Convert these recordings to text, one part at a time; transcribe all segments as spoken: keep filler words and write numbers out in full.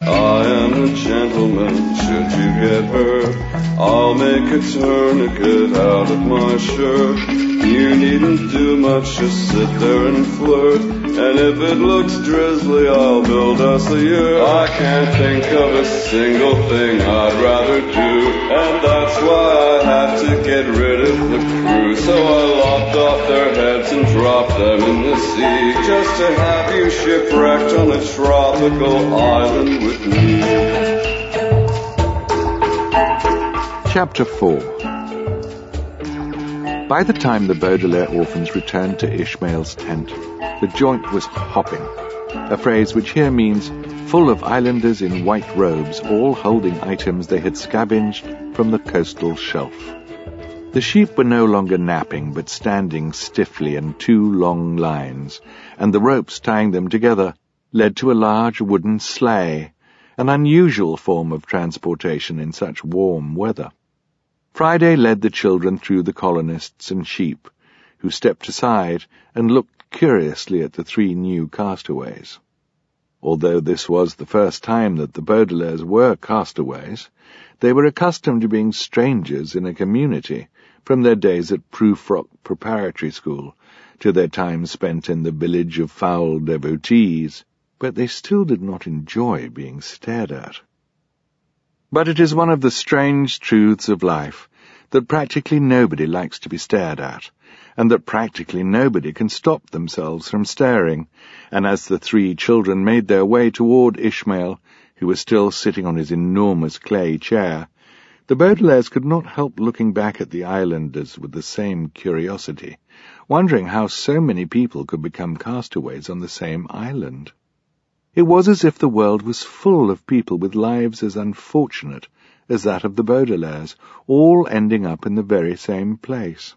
I am a gentleman, should you get hurt, I'll make a tourniquet out of my shirt. You needn't do much, just sit there and flirt, and if it looks drizzly, I'll build us a yurt. I can't think of a single thing I'd rather do, and that's why I had to get rid of the crew. So I lopped off their heads and dropped them in the sea, just to have you shipwrecked on a tropical island with me. Chapter four. By the time the Baudelaire orphans returned to Ishmael's tent, the joint was hopping, a phrase which here means full of islanders in white robes, all holding items they had scavenged from the coastal shelf. The sheep were no longer napping, but standing stiffly in two long lines, and the ropes tying them together led to a large wooden sleigh, an unusual form of transportation in such warm weather. Friday led the children through the colonists and sheep, who stepped aside and looked curiously at the three new castaways. Although this was the first time that the Baudelaires were castaways, they were accustomed to being strangers in a community, from their days at Prufrock Preparatory School to their time spent in the village of foul devotees, but they still did not enjoy being stared at. But it is one of the strange truths of life that practically nobody likes to be stared at, and that practically nobody can stop themselves from staring, and as the three children made their way toward Ishmael, who was still sitting on his enormous clay chair, the Baudelaires could not help looking back at the islanders with the same curiosity, wondering how so many people could become castaways on the same island. It was as if the world was full of people with lives as unfortunate as that of the Baudelaires, all ending up in the very same place.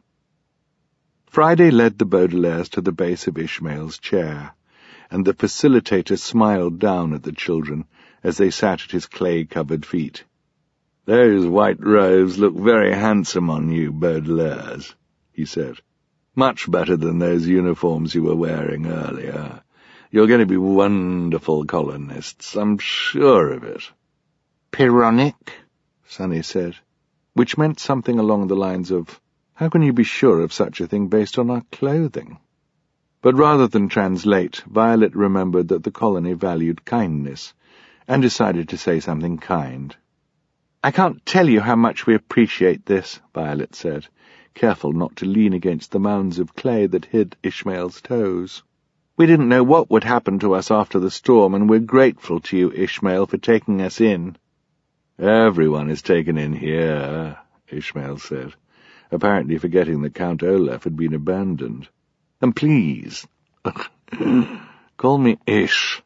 Friday led the Baudelaires to the base of Ishmael's chair, and the facilitator smiled down at the children as they sat at his clay-covered feet. "Those white robes look very handsome on you, Baudelaires," he said. "Much better than those uniforms you were wearing earlier. You're going to be wonderful colonists, I'm sure of it." "Pyrrhonic," Sonny said, which meant something along the lines of, "How can you be sure of such a thing based on our clothing?" But rather than translate, Violet remembered that the colony valued kindness, and decided to say something kind. "I can't tell you how much we appreciate this," Violet said, careful not to lean against the mounds of clay that hid Ishmael's toes. "We didn't know what would happen to us after the storm, and we're grateful to you, Ishmael, for taking us in." "Everyone is taken in here," Ishmael said, apparently forgetting that Count Olaf had been abandoned. "And please, call me Ish."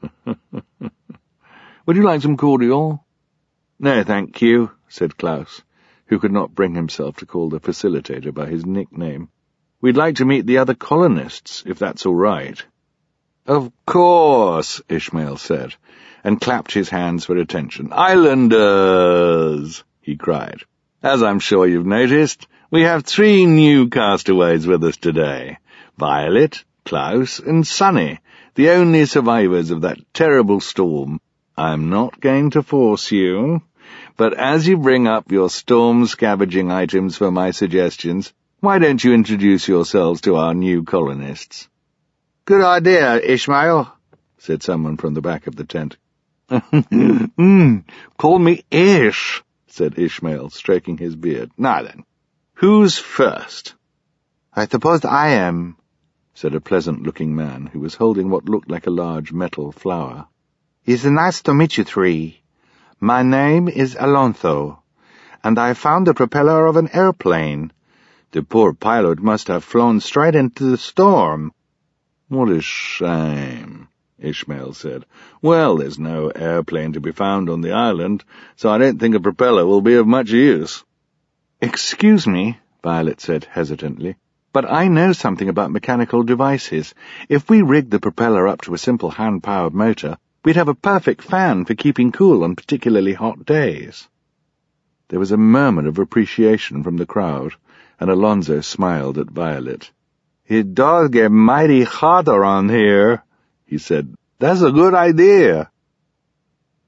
"Would you like some cordial?" "No, thank you," said Klaus, who could not bring himself to call the facilitator by his nickname. "We'd like to meet the other colonists, if that's all right." "Of course," Ishmael said, and clapped his hands for attention. "Islanders!" he cried. "As I'm sure you've noticed, we have three new castaways with us today. Violet, Klaus, and Sonny, the only survivors of that terrible storm. I'm not going to force you, but as you bring up your storm-scavenging items for my suggestions, why don't you introduce yourselves to our new colonists?" "Good idea, Ishmael," said someone from the back of the tent. mm, "Call me Ish," said Ishmael, stroking his beard. "Now then, who's first?" "I suppose I am," said a pleasant-looking man who was holding what looked like a large metal flower. "It's nice to meet you three. My name is Alonso, and I found the propeller of an airplane. The poor pilot must have flown straight into the storm." "What a shame," Ishmael said. "Well, there's no airplane to be found on the island, so I don't think a propeller will be of much use." "Excuse me," Violet said hesitantly, "but I know something about mechanical devices. If we rigged the propeller up to a simple hand-powered motor, we'd have a perfect fan for keeping cool on particularly hot days." There was a murmur of appreciation from the crowd, and Alonso smiled at Violet. "It does get mighty hot around here," he said. "That's a good idea."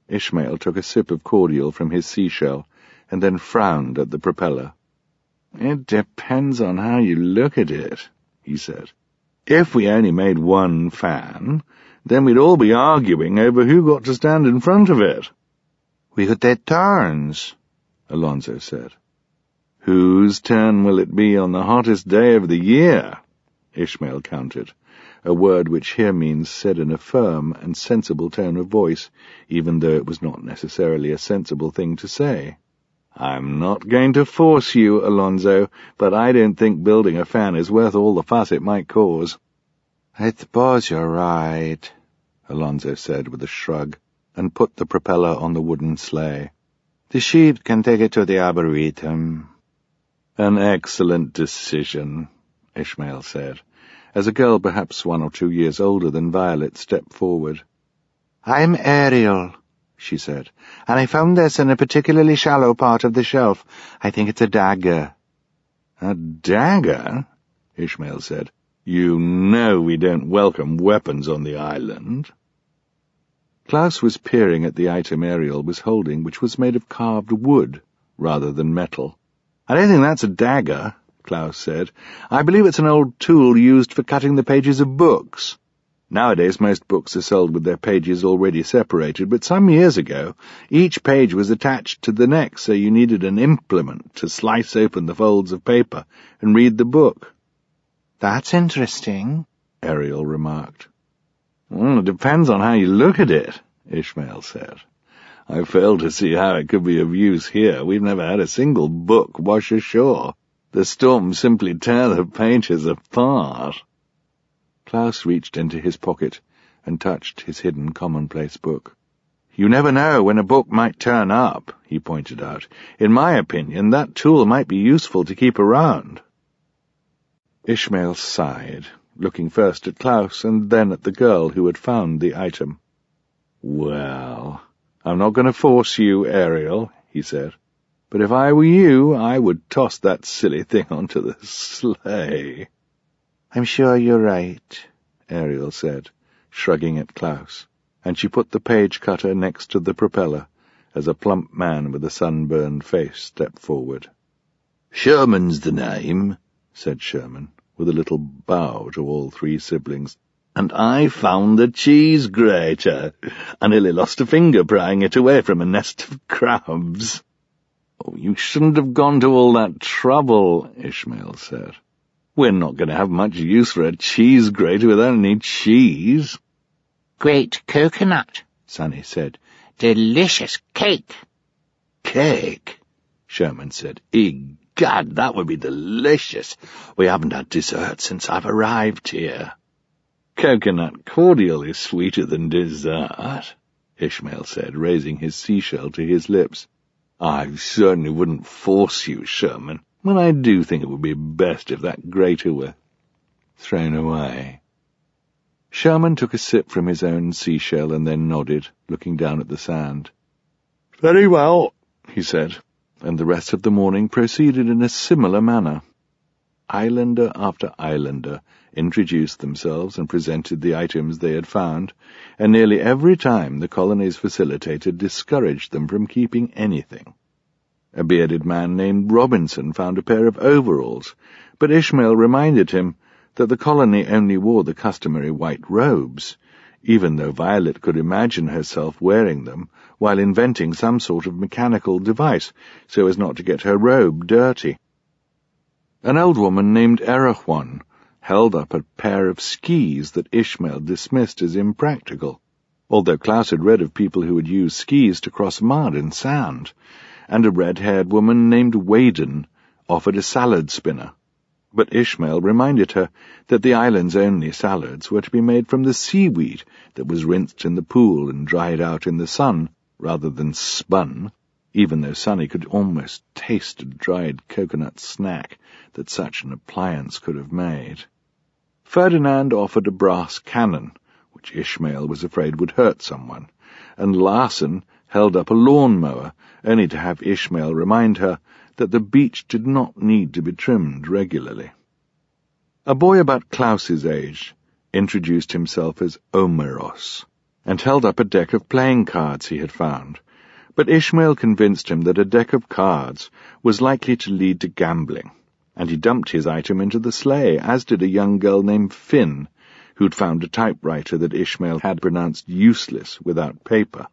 Ishmael took a sip of cordial from his seashell and then frowned at the propeller. "It depends on how you look at it," he said. "If we only made one fan, then we'd all be arguing over who got to stand in front of it." "We could take turns," Alonzo said. "Whose turn will it be on the hottest day of the year?" Ishmael countered, a word which here means said in a firm and sensible tone of voice, even though it was not necessarily a sensible thing to say. "I'm not going to force you, Alonzo, but I don't think building a fan is worth all the fuss it might cause." "I suppose you're right," Alonzo said with a shrug, and put the propeller on the wooden sleigh. "The sheep can take it to the Arboretum." "An excellent decision," Ishmael said, as a girl perhaps one or two years older than Violet stepped forward. "I'm Ariel," she said, "and I found this in a particularly shallow part of the shelf. I think it's a dagger." "A dagger?" Ishmael said. "You know we don't welcome weapons on the island." Klaus was peering at the item Ariel was holding, which was made of carved wood rather than metal. "I don't think that's a dagger," Klaus said. "I believe it's an old tool used for cutting the pages of books. Nowadays most books are sold with their pages already separated, but some years ago each page was attached to the next, so you needed an implement to slice open the folds of paper and read the book." "That's interesting," Ariel remarked. "Well, it depends on how you look at it," Ishmael said. "I fail to see how it could be of use here. We've never had a single book wash ashore. The storms simply tear the pages apart." Klaus reached into his pocket and touched his hidden commonplace book. "You never know when a book might turn up," he pointed out. "In my opinion, that tool might be useful to keep around." Ishmael sighed, looking first at Klaus and then at the girl who had found the item. "Well, I'm not going to force you, Ariel," he said, "but if I were you, I would toss that silly thing onto the sleigh." "I'm sure you're right," Ariel said, shrugging at Klaus, and she put the page cutter next to the propeller as a plump man with a sunburned face stepped forward. "Sherman's the name," said Sherman, with a little bow to all three siblings, "and I found the cheese grater. I nearly lost a finger prying it away from a nest of crabs." "Oh, you shouldn't have gone to all that trouble," Ishmael said. "We're not going to have much use for a cheese grater without any cheese." "Great coconut," Sonny said. "Delicious cake." "Cake," Sherman said. "Egad, that would be delicious. We haven't had dessert since I've arrived here." "Coconut cordial is sweeter than dessert," Ishmael said, raising his seashell to his lips. "I certainly wouldn't force you, Sherman, but I do think it would be best if that grater were thrown away." Sherman took a sip from his own seashell and then nodded, looking down at the sand. "Very well," he said, and the rest of the morning proceeded in a similar manner. Islander after islander introduced themselves and presented the items they had found, and nearly every time the colony's facilitator discouraged them from keeping anything. A bearded man named Robinson found a pair of overalls, but Ishmael reminded him that the colony only wore the customary white robes, even though Violet could imagine herself wearing them while inventing some sort of mechanical device so as not to get her robe dirty. An old woman named Erechwan held up a pair of skis that Ishmael dismissed as impractical, although Klaus had read of people who would use skis to cross mud and sand, and a red-haired woman named Waden offered a salad spinner. But Ishmael reminded her that the island's only salads were to be made from the seaweed that was rinsed in the pool and dried out in the sun, rather than spun, even though Sonny could almost taste a dried coconut snack that such an appliance could have made. Ferdinand offered a brass cannon, which Ishmael was afraid would hurt someone, and Larson held up a lawn-mower, only to have Ishmael remind her that the beach did not need to be trimmed regularly. A boy about Klaus's age introduced himself as Omeros, and held up a deck of playing cards he had found, but Ishmael convinced him that a deck of cards was likely to lead to gambling, and he dumped his item into the sleigh, as did a young girl named Finn, who'd found a typewriter that Ishmael had pronounced useless without paper.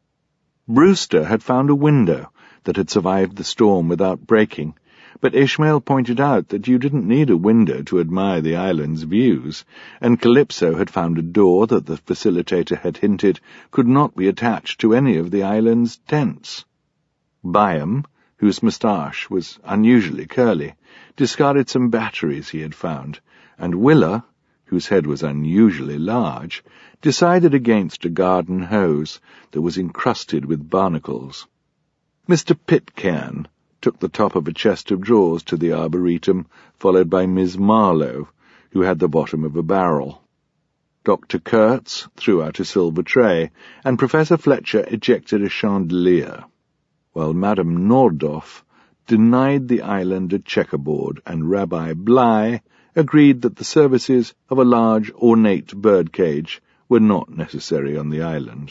Brewster had found a window that had survived the storm without breaking, but Ishmael pointed out that you didn't need a window to admire the island's views, and Calypso had found a door that the facilitator had hinted could not be attached to any of the island's tents. Byam, whose moustache was unusually curly, discarded some batteries he had found, and Willa, whose head was unusually large, decided against a garden hose that was encrusted with barnacles. Mister Pitcairn took the top of a chest of drawers to the arboretum, followed by Miss Marlowe, who had the bottom of a barrel. Doctor Kurtz threw out a silver tray, and Professor Fletcher ejected a chandelier, while Madame Nordhoff denied the island a checkerboard, and Rabbi Bly agreed that the services of a large, ornate birdcage were not necessary on the island.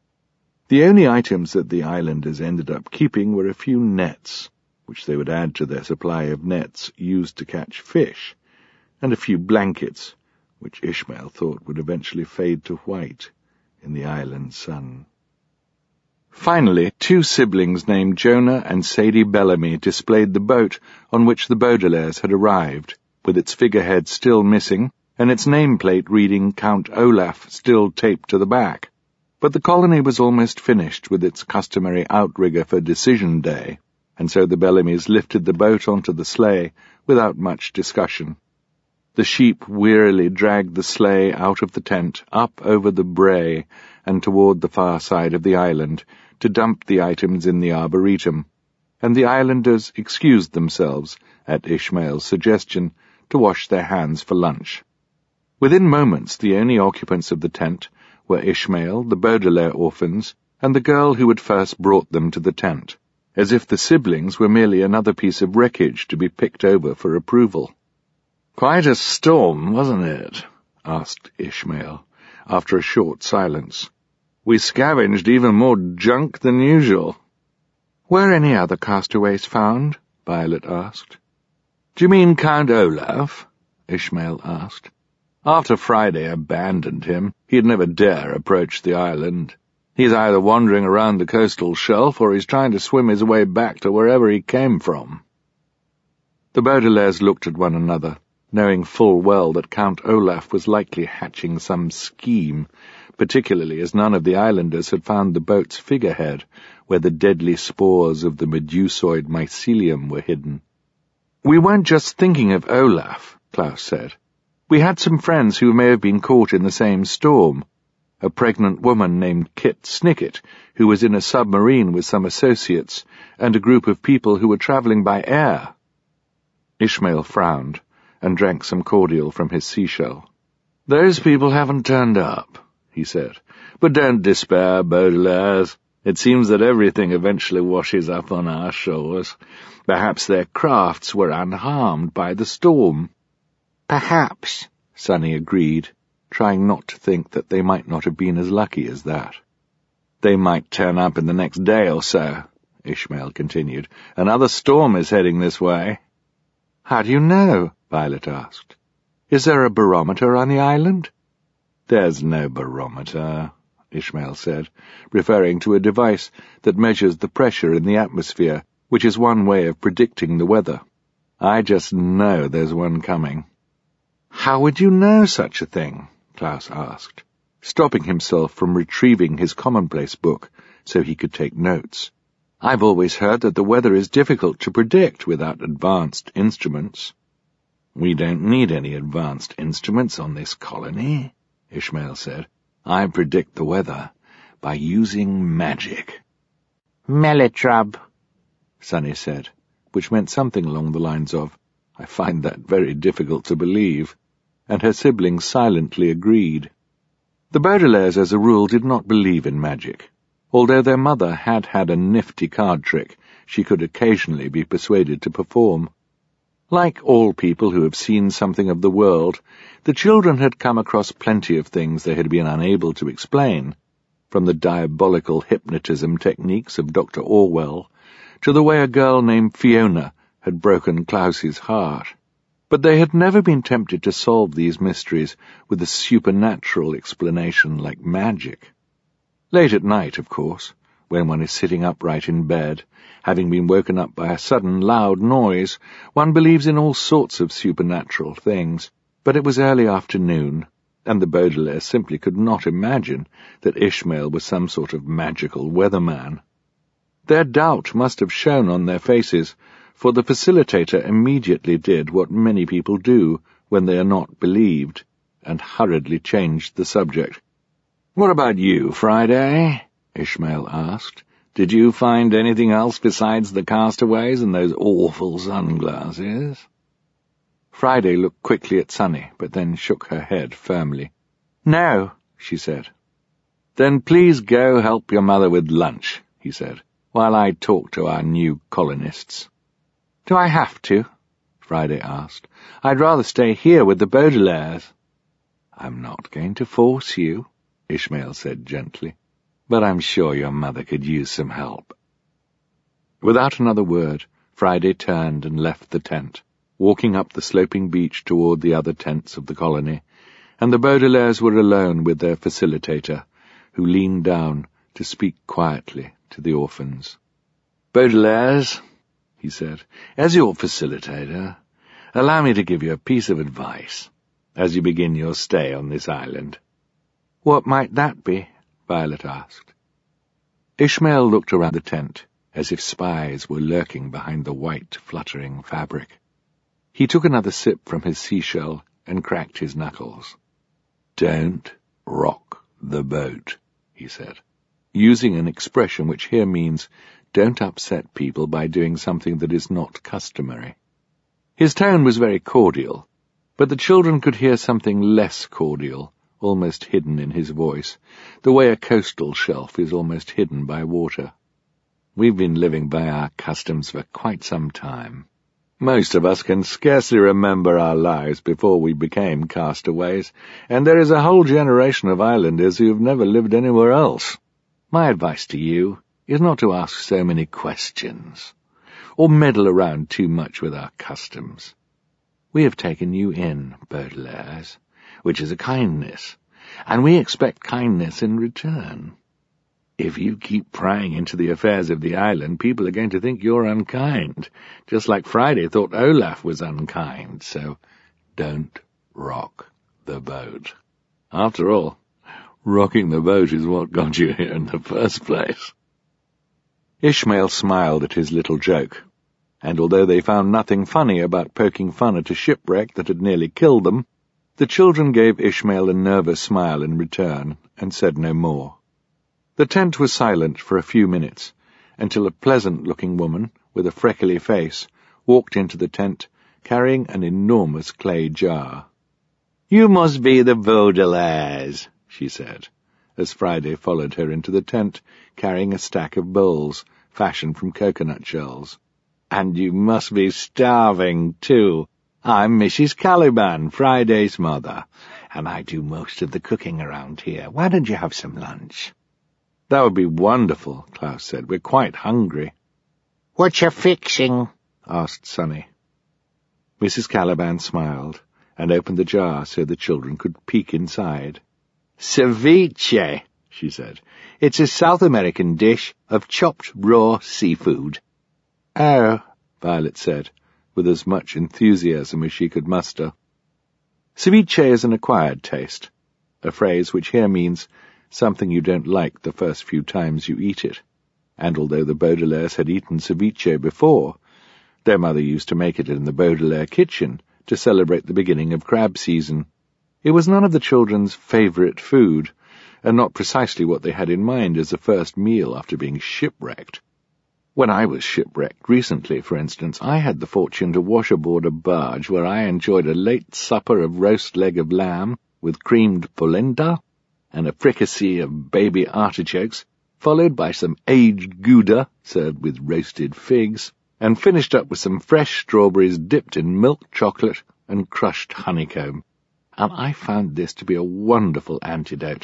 The only items that the islanders ended up keeping were a few nets, which they would add to their supply of nets used to catch fish, and a few blankets, which Ishmael thought would eventually fade to white in the island sun. Finally, two siblings named Jonah and Sadie Bellamy displayed the boat on which the Baudelaires had arrived, with its figurehead still missing and its nameplate reading Count Olaf still taped to the back. But the colony was almost finished with its customary outrigger for Decision Day, and so the Bellamys lifted the boat onto the sleigh without much discussion. The sheep wearily dragged the sleigh out of the tent, up over the brae, and toward the far side of the island, to dump the items in the arboretum, and the islanders excused themselves, at Ishmael's suggestion, to wash their hands for lunch. Within moments the only occupants of the tent were Ishmael, the Baudelaire orphans, and the girl who had first brought them to the tent, as if the siblings were merely another piece of wreckage to be picked over for approval. "Quite a storm, wasn't it?" asked Ishmael, after a short silence. "We scavenged even more junk than usual." "Were any other castaways found?" Violet asked. "Do you mean Count Olaf?" Ishmael asked. "After Friday abandoned him, he'd never dare approach the island. He's either wandering around the coastal shelf or he's trying to swim his way back to wherever he came from." The Baudelaires looked at one another, knowing full well that Count Olaf was likely hatching some scheme, particularly as none of the islanders had found the boat's figurehead, where the deadly spores of the medusoid mycelium were hidden. "We weren't just thinking of Olaf," Klaus said. "We had some friends who may have been caught in the same storm. A pregnant woman named Kit Snicket, who was in a submarine with some associates, and a group of people who were travelling by air." Ishmael frowned, and drank some cordial from his seashell. "Those people haven't turned up," he said. "But don't despair, Baudelaires. It seems that everything eventually washes up on our shores. Perhaps their crafts were unharmed by the storm." "Perhaps," Sonny agreed, trying not to think that they might not have been as lucky as that. "They might turn up in the next day or so," Ishmael continued. "Another storm is heading this way." "How do you know?" Violet asked. "Is there a barometer on the island?" "There's no barometer," Ishmael said, referring to a device that measures the pressure in the atmosphere, which is one way of predicting the weather. "I just know there's one coming." "How would you know such a thing?" Klaus asked, stopping himself from retrieving his commonplace book so he could take notes. "I've always heard that the weather is difficult to predict without advanced instruments." "We don't need any advanced instruments on this colony," Ishmael said. "I predict the weather by using magic." "Melitrub," Sonny said, which meant something along the lines of, "I find that very difficult to believe," and her siblings silently agreed. The Baudelaires, as a rule, did not believe in magic. Although their mother had had a nifty card trick she could occasionally be persuaded to perform. Like all people who have seen something of the world, the children had come across plenty of things they had been unable to explain, from the diabolical hypnotism techniques of Doctor Orwell to the way a girl named Fiona had broken Klaus's heart. But they had never been tempted to solve these mysteries with a supernatural explanation like magic. Late at night, of course, when one is sitting upright in bed, having been woken up by a sudden loud noise, one believes in all sorts of supernatural things. But it was early afternoon, and the Baudelaires simply could not imagine that Ishmael was some sort of magical weatherman. Their doubt must have shown on their faces, for the facilitator immediately did what many people do when they are not believed, and hurriedly changed the subject. "What about you, Friday?" Ishmael asked. "Did you find anything else besides the castaways and those awful sunglasses?" Friday looked quickly at Sunny, but then shook her head firmly. "No," she said. "Then please go help your mother with lunch," he said, "while I talk to our new colonists." "Do I have to?" Friday asked. "I'd rather stay here with the Baudelaires." "I'm not going to force you," Ishmael said gently, "but I'm sure your mother could use some help." Without another word, Friday turned and left the tent, walking up the sloping beach toward the other tents of the colony, and the Baudelaires were alone with their facilitator, who leaned down to speak quietly to the orphans. "Baudelaires," he said, "as your facilitator, allow me to give you a piece of advice as you begin your stay on this island." "What might that be?" Violet asked. Ishmael looked around the tent, as if spies were lurking behind the white, fluttering fabric. He took another sip from his seashell and cracked his knuckles. "Don't rock the boat," he said, using an expression which here means don't upset people by doing something that is not customary. His tone was very cordial, but the children could hear something less cordial, almost hidden in his voice, the way a coastal shelf is almost hidden by water. "We've been living by our customs for quite some time. Most of us can scarcely remember our lives before we became castaways, and there is a whole generation of islanders who have never lived anywhere else. My advice to you is not to ask so many questions, or meddle around too much with our customs. We have taken you in, Baudelaires, which is a kindness, and we expect kindness in return. If you keep prying into the affairs of the island, people are going to think you're unkind, just like Friday thought Olaf was unkind, so don't rock the boat. After all, rocking the boat is what got you here in the first place." Ishmael smiled at his little joke, and although they found nothing funny about poking fun at a shipwreck that had nearly killed them, the children gave Ishmael a nervous smile in return and said no more. The tent was silent for a few minutes, until a pleasant-looking woman with a freckly face walked into the tent, carrying an enormous clay jar. "You must be the Baudelaires," she said, as Friday followed her into the tent, carrying a stack of bowls fashioned from coconut shells. "And you must be starving, too. I'm Missus Caliban, Friday's mother, and I do most of the cooking around here. Why don't you have some lunch?" "That would be wonderful," Klaus said. "We're quite hungry." "What you fixing?" asked Sunny. Missus Caliban smiled and opened the jar so the children could peek inside. "Ceviche," she said. "It's a South American dish of chopped raw seafood." "Oh," Violet said, with as much enthusiasm as she could muster. Ceviche is an acquired taste, a phrase which here means something you don't like the first few times you eat it, and although the Baudelaires had eaten ceviche before, their mother used to make it in the Baudelaire kitchen to celebrate the beginning of crab season. It was none of the children's favourite food, and not precisely what they had in mind as a first meal after being shipwrecked. When I was shipwrecked recently, for instance, I had the fortune to wash aboard a barge where I enjoyed a late supper of roast leg of lamb with creamed polenta, and a fricassee of baby artichokes, followed by some aged Gouda served with roasted figs, and finished up with some fresh strawberries dipped in milk chocolate and crushed honeycomb. And I found this to be a wonderful antidote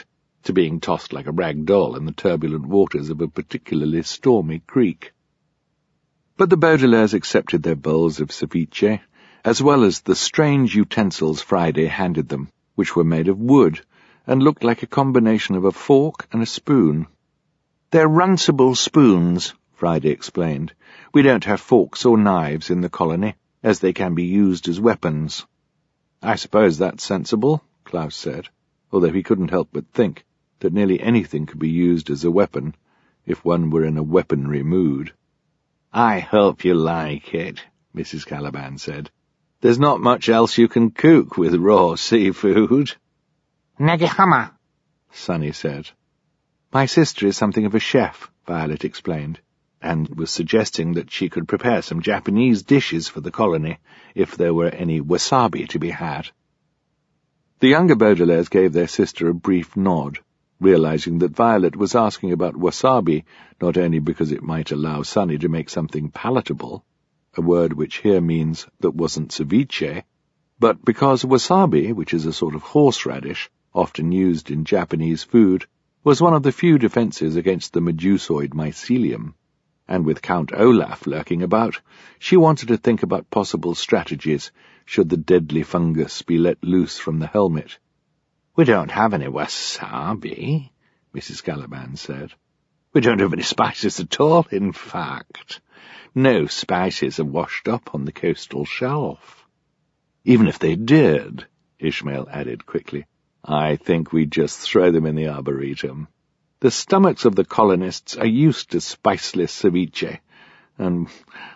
to being tossed like a rag doll in the turbulent waters of a particularly stormy creek. But the Baudelaires accepted their bowls of ceviche, as well as the strange utensils Friday handed them, which were made of wood, and looked like a combination of a fork and a spoon. "They're runcible spoons," Friday explained. "We don't have forks or knives in the colony, as they can be used as weapons." "I suppose that's sensible," Klaus said, although he couldn't help but think that nearly anything could be used as a weapon, if one were in a weaponry mood. "I hope you like it," Missus Caliban said. "There's not much else you can cook with raw seafood." Nagihama, Sonny said. "My sister is something of a chef," Violet explained, and was suggesting that she could prepare some Japanese dishes for the colony, if there were any wasabi to be had. The younger Baudelaires gave their sister a brief nod, realizing that Violet was asking about wasabi not only because it might allow Sonny to make something palatable, a word which here means that wasn't ceviche, but because wasabi, which is a sort of horseradish, often used in Japanese food, was one of the few defences against the medusoid mycelium, and with Count Olaf lurking about, she wanted to think about possible strategies should the deadly fungus be let loose from the helmet. "We don't have any wasabi," Missus Caliban said. "We don't have any spices at all, in fact. No spices are washed up on the coastal shelf." "Even if they did," Ishmael added quickly, "I think we'd just throw them in the arboretum. The stomachs of the colonists are used to spiceless ceviche, and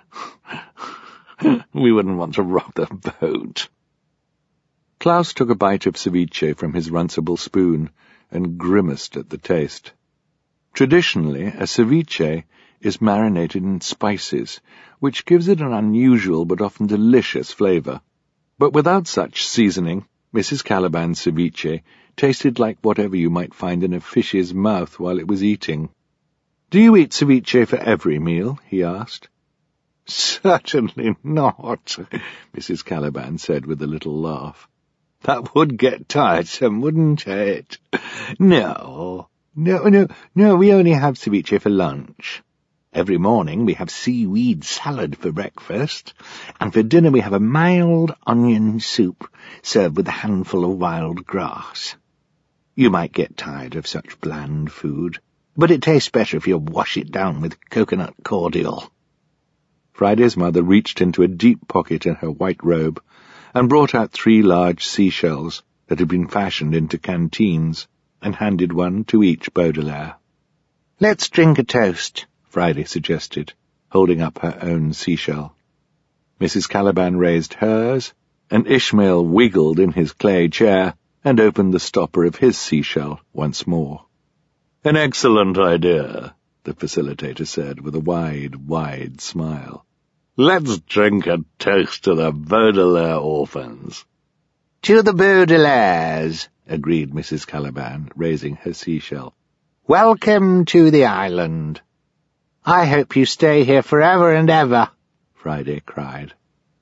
we wouldn't want to rob the boat." Klaus took a bite of ceviche from his runcible spoon and grimaced at the taste. Traditionally, a ceviche is marinated in spices, which gives it an unusual but often delicious flavour. But without such seasoning, Missus Caliban's ceviche tasted like whatever you might find in a fish's mouth while it was eating. "Do you eat ceviche for every meal?" he asked. "Certainly not," Missus Caliban said with a little laugh. "That would get tiresome, wouldn't it? No, no, no, no, we only have ceviche for lunch. Every morning we have seaweed salad for breakfast, and for dinner we have a mild onion soup served with a handful of wild grass. You might get tired of such bland food, but it tastes better if you wash it down with coconut cordial." Friday's mother reached into a deep pocket in her white robe and brought out three large seashells that had been fashioned into canteens, and handed one to each Baudelaire. "Let's drink a toast," Friday suggested, holding up her own seashell. Missus Caliban raised hers, and Ishmael wiggled in his clay chair and opened the stopper of his seashell once more. "An excellent idea," the facilitator said with a wide, wide smile. "Let's drink a toast to the Baudelaire orphans." "To the Baudelaires," agreed Missus Caliban, raising her seashell. "Welcome to the island." "I hope you stay here forever and ever," Friday cried.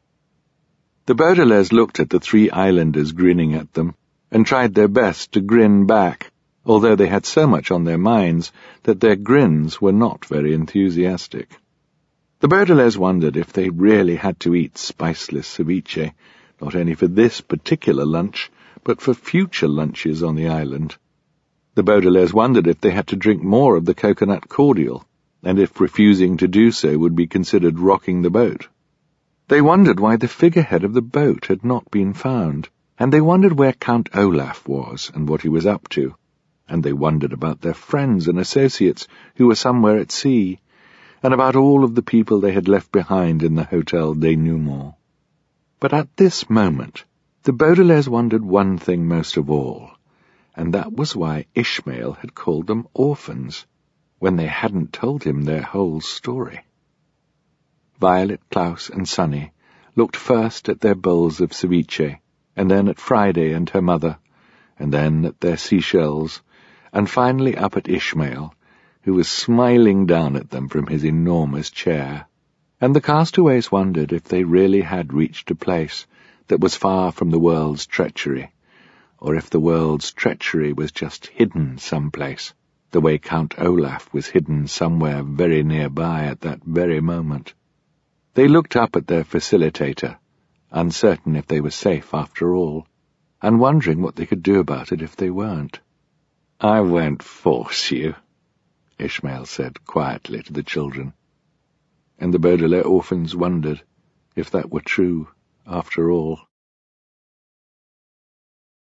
The Baudelaires looked at the three islanders grinning at them, and tried their best to grin back, although they had so much on their minds that their grins were not very enthusiastic. The Baudelaires wondered if they really had to eat spiceless ceviche, not only for this particular lunch, but for future lunches on the island. The Baudelaires wondered if they had to drink more of the coconut cordial, and if refusing to do so would be considered rocking the boat. They wondered why the figurehead of the boat had not been found, and they wondered where Count Olaf was and what he was up to, and they wondered about their friends and associates who were somewhere at sea, and about all of the people they had left behind in the Hotel Denouement. But at this moment, the Baudelaires wondered one thing most of all, and that was why Ishmael had called them orphans, when they hadn't told him their whole story. Violet, Klaus, and Sonny looked first at their bowls of ceviche, and then at Friday and her mother, and then at their seashells, and finally up at Ishmael, who was smiling down at them from his enormous chair. And the castaways wondered if they really had reached a place that was far from the world's treachery, or if the world's treachery was just hidden someplace, the way Count Olaf was hidden somewhere very nearby at that very moment. They looked up at their facilitator, uncertain if they were safe after all, and wondering what they could do about it if they weren't. "I won't force you," Ishmael said quietly to the children, and the Baudelaire orphans wondered if that were true after all.